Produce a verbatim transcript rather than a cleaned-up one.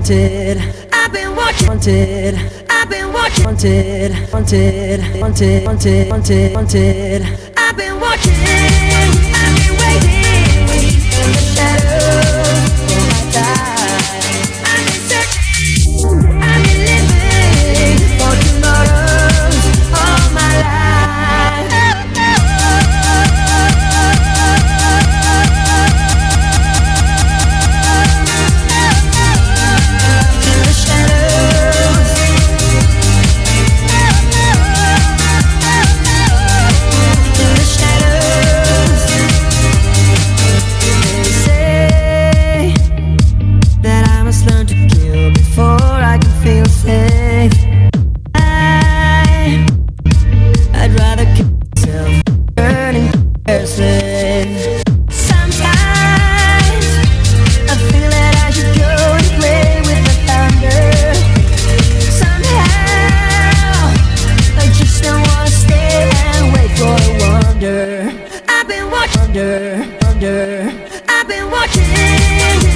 wanted. I've been watching, wanted. I've been watching, wanted, wanted, wanted, wanted, wanted, wanted. I've been watching, I've been waiting in the shadows for my time. I've been searching, I've been living for tomorrows all my life. In the shadows, in the shadows, they say that I must learn to kill before I can feel safe. I, I'd rather kill myself, burning a slave. Sometimes I feel that I should go and play with the thunder. Somehow I just don't wanna stay and wait for the wonder. I've been watching, wonder, wonder. I've been watching.